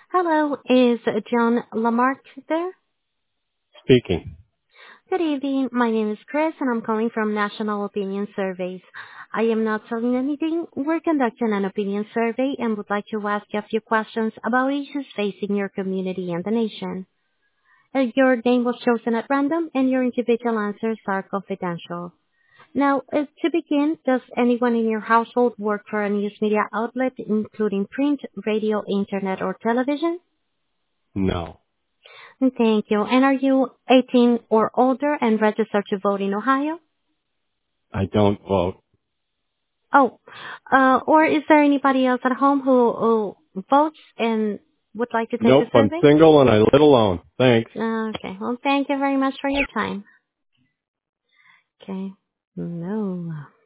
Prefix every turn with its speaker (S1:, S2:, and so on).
S1: Hello, is John Lamarck there?
S2: Speaking.
S1: Good evening. My name is Chris, and I'm calling from National Opinion Surveys. I am not selling anything. We're conducting an opinion survey and would like to ask you a few questions about issues facing your community and the nation. Your name was chosen at random, and your individual answers are confidential. Now, to begin, does anyone in your household work for a news media outlet, including print, radio, internet, or television?
S2: No,
S1: Thank you. And are you 18 or older and registered to vote in Ohio?
S2: I don't vote.
S1: Oh, or is there anybody else at home who votes and would like to take the
S2: Nope, I'm
S1: survey?
S2: single and I live alone. Thanks.
S1: Okay. Well, thank you very much for your time. Okay. No.